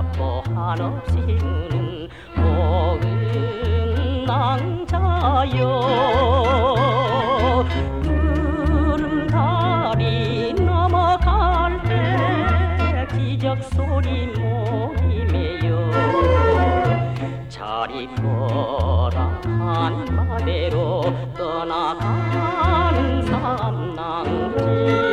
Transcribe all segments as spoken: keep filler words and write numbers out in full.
잡고 한없이 우는 고운 낭자여 구름다리 넘어갈 때 기적소리 모임에요 잘 있거라 한마디로 떠나가는 삼남지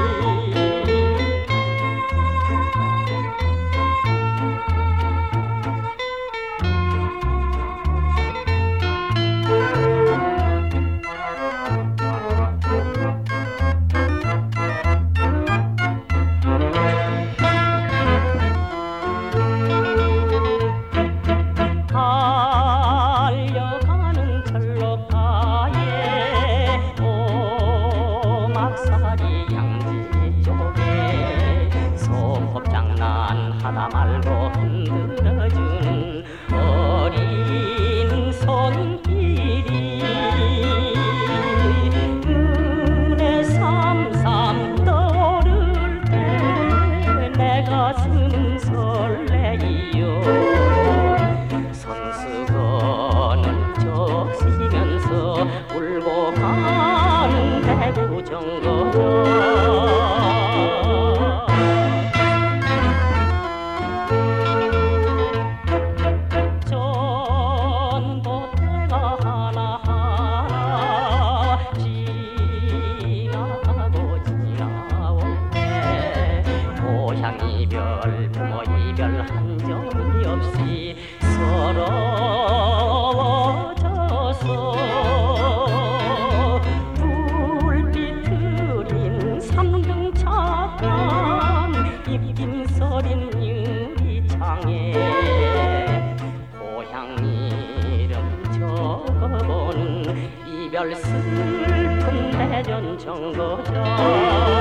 달려가는 철로가에 오막살이 양지 쪽에 소꿉장난 하다 말고 흔들어주는 어린 손길이 눈에 삼삼 떠오를 때 내 가슴은 설레이요 선수건을 적시면서 울고 가는 대구 정거장 전봇대가 하나하나 지나가고 지나오네 고향 이별 부모 이별 한 점이 없이 서러워져서 불빛 흐린 삼등 차간 입김 서린 유리창에 고향 이름 적어보는 이별 슬픈 대전 정거장